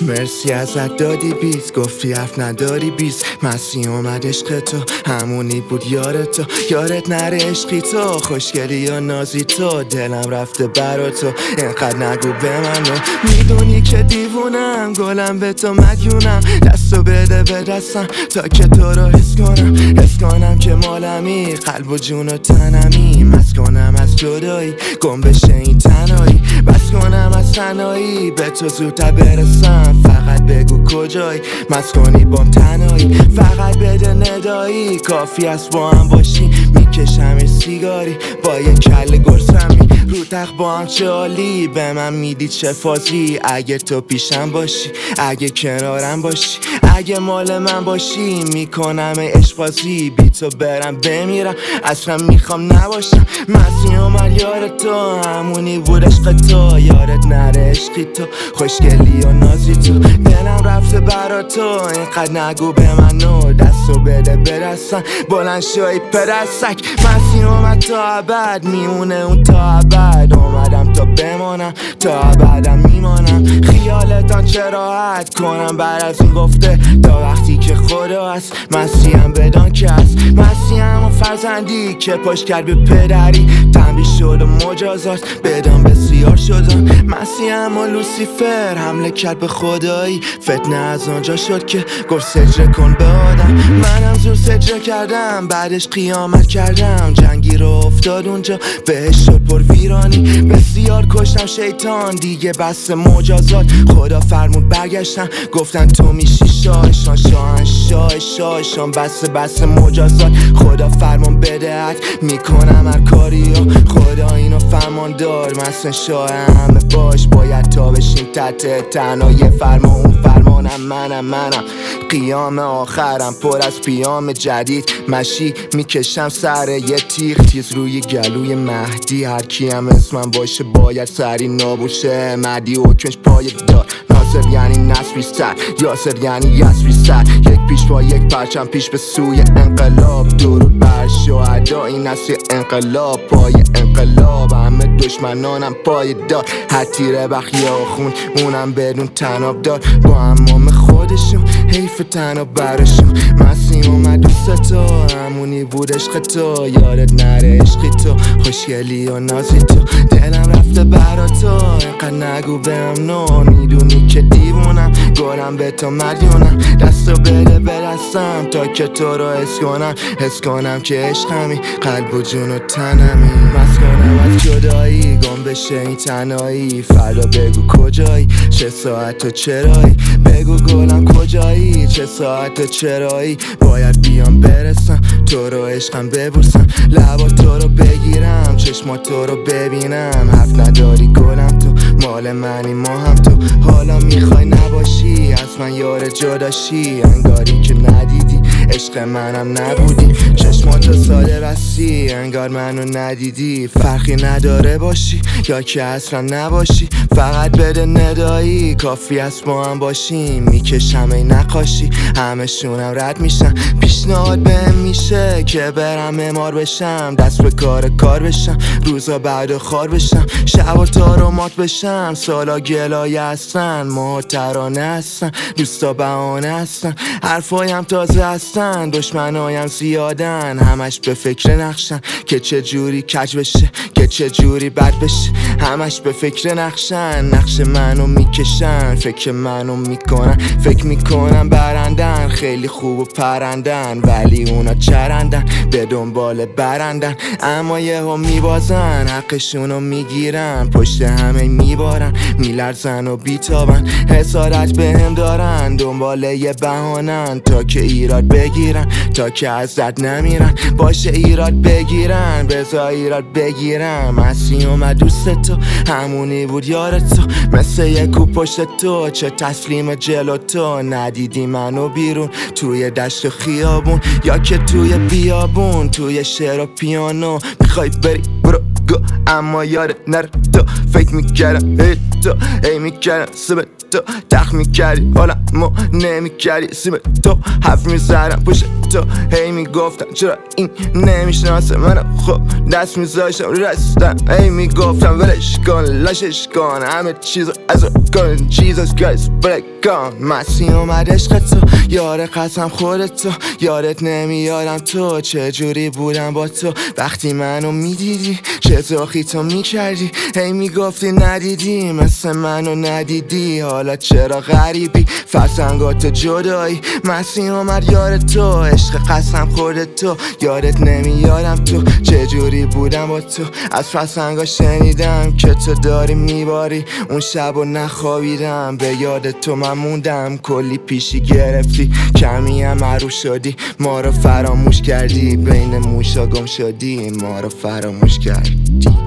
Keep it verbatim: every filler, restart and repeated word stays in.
مرسی ازت دادی بیز، گفتی حرف نداری بیز. مسی اومد عشق تو، همونی بود یار تو. یارت نره عشقی تو، خوشگلی یا نازی تو. دلم رفته برا تو، اینقدر نگو به منو. میدونی که دیوونم، گلم به تو مدیونم. دستو بده به دستم تا که تو رو حس کنم. حس کنم که مالمی، قلب و جون و تنمی. مست کنم از جدایی، گم بشه این تنهایی. بس کنم از تنهایی، به تو زودتر برسم. فقط بگو کجایی، مست کنی بام تنهایی. فقط بده ندایی، کافی است با هم باشی. میکشم یه سیگاری با یه کله گرسمی. رو تخت با هم چه عالی، به من میدی چه فازی. اگه تو پیشم باشی، اگه کنارم باشی، اگه مال من باشی. میکنم عشق بازی، بی تو برم بمیرم. اصلا میخوام نباشم. مسی اومد یار تو، همونی بود عشق تو. یارت نره عشقی تو، خوشگلی و نازی تو. دلم رفته برا تو، اینقدر نگو به منو. دستو بده برسن، بلند شوی پدرسک. مسی اومد تا ابد، میمونه اون تا ابد. اومدم تا بمانم، تا ابدم میمانم. خیالتان چه راحت کنم بعد از این گفته. تا وقتی که خدا هست، مسی هم بدان که هست. مسی هم فرزندی که پشت کرد به پدری. تنبیه شد و مجازات بدان بسیار شدن. مسی هم و لوسیفر حمله کرد به خدایی. فتنه از آنجا شد که گفت سجده کن به آدم. منم زور سجده کردم، بعدش قیامت کردم. جنگی رو افتاد اونجا، بهش شد پر ویرانی. بسیار کشتم شیطان، دیگه بس مجازات. خدا فرمود برگشتم، گفتن تو میشی شاهشان. شاهن شاه شاهشان، بس بس مجازات. خدا فرمان بدهد، میکنم هر کاریو. خدا اینو فرمان دار، مثل شاه همه باش. باید تا بشیم تحت تنها یه فرمان. اون فرمانم منم منم قیام آخرم، پر از پیام جدید. مشی میکشم سر یه تیغ تیز روی گلوی مهدی. هر کی هم اسمم باشه باید سری نابوشه. مهدی حکمش پای دار، ناصر یعنی نصر بیستر. یاسر یعنی یسر بیستر. یک پیش با یک پرچم پیش به سوی انقلاب. درود بر شهدا، این نسل انقلاب. پای انقلاب همه دشمنانم پای دار. هر تیره بخیه و خون اونم بدون تناب دار. با امام خودشون حیف تنها برشون. مسی اومد دوست تو، همونی بود عشق تو. یارت نره عشقی تو، خوشگلی و نازی تو. دلم رفته برا تو، اینقدر نگو بهم نو. میدونی که دیوونم، گلم به تو مدیونم. دستو بده برسم تا که تو رو حس کنم. حس کنم که عشقمی، قلب و جون و تنمی. مست کنم از جدایی، گم بشه این تنهایی. فردا بگو کجایی، چه ساعت و چرایی. بگو گلم کجایی، چه ساعت و چرایی. باید بیام برسم، تو رو عشقم ببوسم. لبا تو رو بگیرم، چشما تو رو ببینم. حرف نداری گلم تو، مال منی ما هم تو. حالا میخوای نباشی، از من یار جداشی. انگاری که ندیدی، عشق منم نبودی. چشماتو ساده بستی، انگار منو ندیدی. فرقی نداره باشی یا که اصلا نباشی. فقط بده ندایی، کافی است با هم باشیم. میکشم ای نقاشی، همه شونم رد میشن. پیشنهاد بهم میشه که برم معمار بشم. دست به کار کار بشم، روزا بعد خار بشم. شب تارو مات بشم، سالا گلایه هستن. ما ترانه هستن، دوستا بهانه هستن. حرفایم تازه هستن، دشمنایم زیادن. همش به فکر نقشن که چه جوری کج بشه، که چه جوری بد بشه. همش به فکر نقشن، نقش منو میکشن. فکر منو میکنن، فکر میکنن برندن. خیلی خوب و پرندن، ولی اونا چرندن، به دنبال برندن. اما یه ها میبازن، حقشونو میگیرن. پشت همه میبارن، میلرزن و بیتابن. حسادت به هم دارن، دنبال یه بهانن. تا که ایراد بگیرن، تا که از دد نمیرن. باشه ایراد بگیرن، بزا ایراد بگیرن. مسی اومد دوست تو، همونی بود یار تو. مثل یک کو پشت تو، چه تسلیم جلو تو. ندیدی منو بیرون توی دشت و خیابون، یا که توی بیابون. توی شعر و پیانو میخوای بری برو گو، اما یاد نره تو. فکر میکردم ای تو، ای میکردم سبت تو. تو دخ میکردی حالا ما نمیکردی سیم تو حرف میزدم پشت تو هی میگفتم چرا این نمیشناسه منو خب دست میذاشتم رستم هی میگفتم ولش کن لاشش کن همه چیزو از کن Jesus Christ break on مسیح اومد عشق تو یار قسم خودت تو یادت نمیارم تو چه جوری بودم با تو وقتی منو میدیدی چه زاخی تو میکردی هی میگفتی ندیدی مثل منو ندیدی حالا چرا غریبی فرسنگات جدایی مسیح اومد یار تو عشق قسم خودت تو یادت نمیارم تو چه جوری بودم با تو از فرسنگا شنیدم که تو داری میباری اون شب و نخوابیدم به یاد تو من موندم کلی پیشی گرفتی کمی هم عروس شدی ما رو فراموش کردی بین موشا گم شدی ما رو فراموش کردی